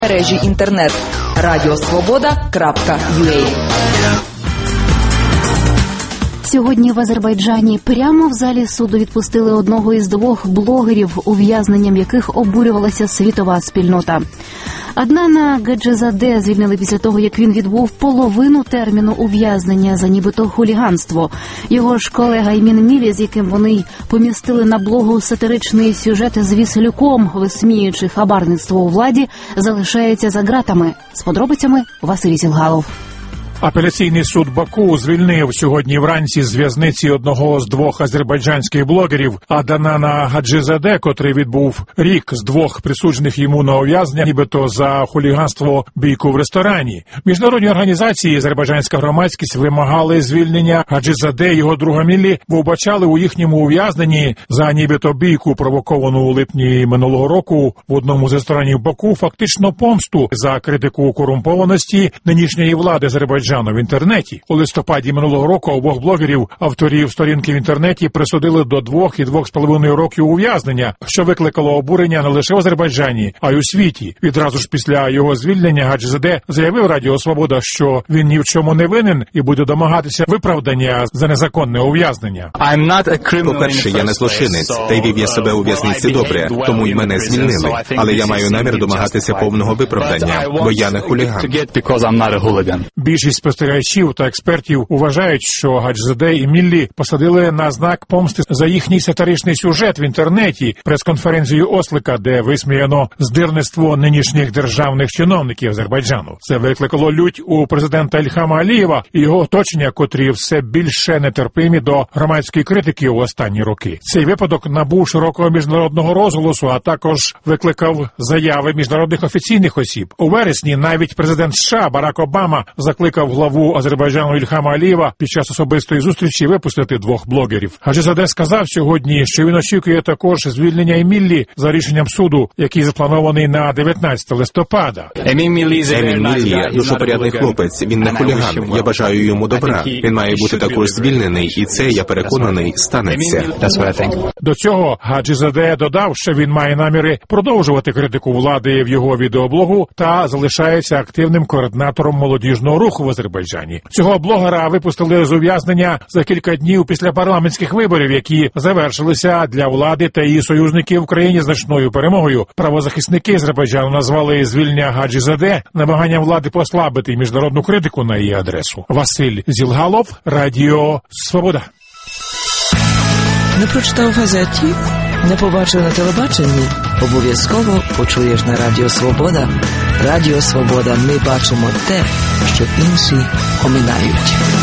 мережі інтернет radiosvoboda.ua. Сьогодні в Азербайджані прямо в залі суду відпустили одного із двох блогерів, ув'язненням яких обурювалася світова спільнота. Аднана Гаджизаде звільнили після того, як він відбув половину терміну ув'язнення за нібито хуліганство. Його ж колега Емін Мілі, з яким вони помістили на блогу сатиричний сюжет з Віслюком, висміюючи хабарництво у владі, залишається за ґратами. З подробицями Василій Сілгалов. Апеляційний суд Баку звільнив сьогодні вранці з в'язниці одного з двох азербайджанських блогерів Аднана Гаджизаде, котрий відбув рік з двох присуджених йому на ув'язнення, нібито за хуліганство бійку в ресторані. Міжнародні організації, азербайджанська громадськість вимагали звільнення Гаджизаде і його друга Міллі, бо вбачали у їхньому ув'язненні за нібито бійку, провоковану у липні минулого року в одному з ресторанів Баку, фактично помсту за критику корумпованості нинішньої влади Азербайджану в інтернеті. У листопаді минулого року обох блогерів, авторів сторінки в інтернеті, присудили до 2 і 2,5 років ув'язнення, що викликало обурення не лише в Азербайджані, а й у світі. Відразу ж після його звільнення Гаджизаде заявив Радіо Свобода, що він ні в чому не винен і буде домагатися виправдання за незаконне ув'язнення. По-перше, я не злочинець, та й вів я себе у в'язниці добре, тому й мене звільнили. Але я маю намір домагатися повного виправдання, бо я не хуліган. Більшість спостерігачів та експертів вважають, що Гаджизаде і Міллі посадили на знак помсти за їхній сатиричний сюжет в інтернеті, прес-конференцію Ослика, де висміяно здирництво нинішніх державних чиновників Азербайджану. Це викликало лють у президента Ільхама Алієва і його оточення, котрі все більше нетерпимі до громадської критики у останні роки. Цей випадок набув широкого міжнародного розголосу, а також викликав заяви міжнародних офіційних осіб. У вересні навіть президент США Барак Обама закликав главу Азербайджану Ільхама Алієва під час особистої зустрічі випустити двох блогерів. Гаджизаде сказав сьогодні, що він очікує також звільнення Еміллі за рішенням суду, який запланований на 19 листопада. Емін Міллі – дуже порядний хлопець, він не хуліган, я бажаю йому добра. Він має бути також звільнений, і це, я переконаний, станеться. До цього Гаджизаде додав, що він має наміри продовжувати критику влади в його відеоблогу та залишається активним координатором молодіжного руху в Азербайджані. Цього блогера випустили з ув'язнення за кілька днів після парламентських виборів, які завершилися для влади та її союзників в країні значною перемогою. Правозахисники Азербайджану назвали звільнення Гаджизаде намаганням влади послабити міжнародну критику на її адресу. Василь Зілгалов, Радіо Свобода. Не прочитав в газеті? Не побачив на телебаченні? Обов'язково почуєш на Радіо Свобода. Радіо Свобода. Ми бачимо те, що інші оминають.